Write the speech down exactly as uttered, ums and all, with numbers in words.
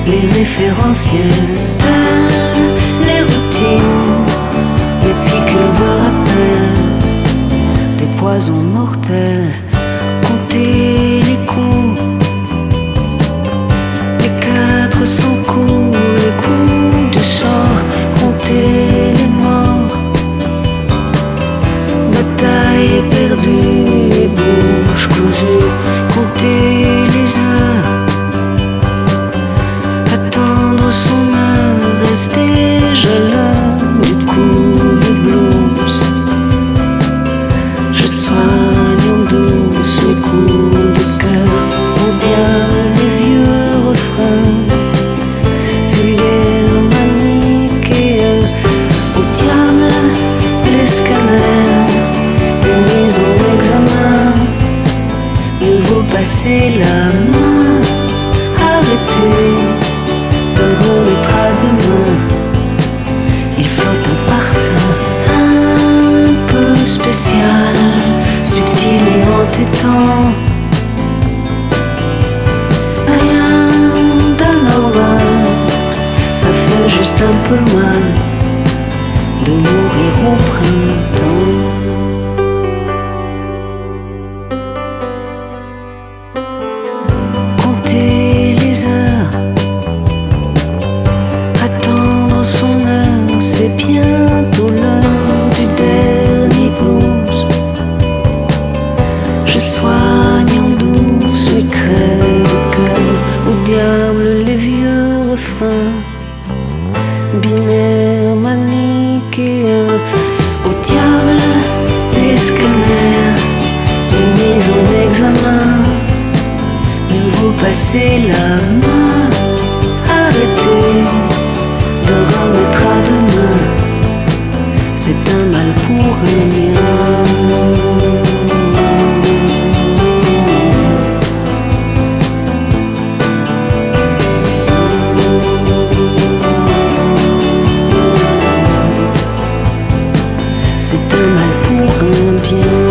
les référentiels, tels les routines, les piqûres de rappel, des poisons mortels. Compter les coups, les quatre cents coups, les coups du sort, compter les morts. Bataille perdue et bouche cousue, compter les heures, attendre son heure, rester jaloux du coup de blues. Je soigne en douce les coups de cœur, au diable les vieux refrains, vulgaires, manichéens, au diable les scanners, les mises en examen. Mieux vaut passer la main, arrêter de remettre à demain. Il flotte un parfum un peu spécial, subtil et entêtant. Rien d'anormal, ça fait juste un peu mal de mourir au printemps. Compter les heures, attendre son heure, c'est bientôt l'heure du dernier blues. Je soigne en douce les crèves-cœur, au diable les vieux refrains, binaires, manichéens, au diable les scanners, les mises en examen. Mieux vaut passer la main, arrêter de remettre à demain. C'est un mal pour un bien. C'est un mal pour un bien.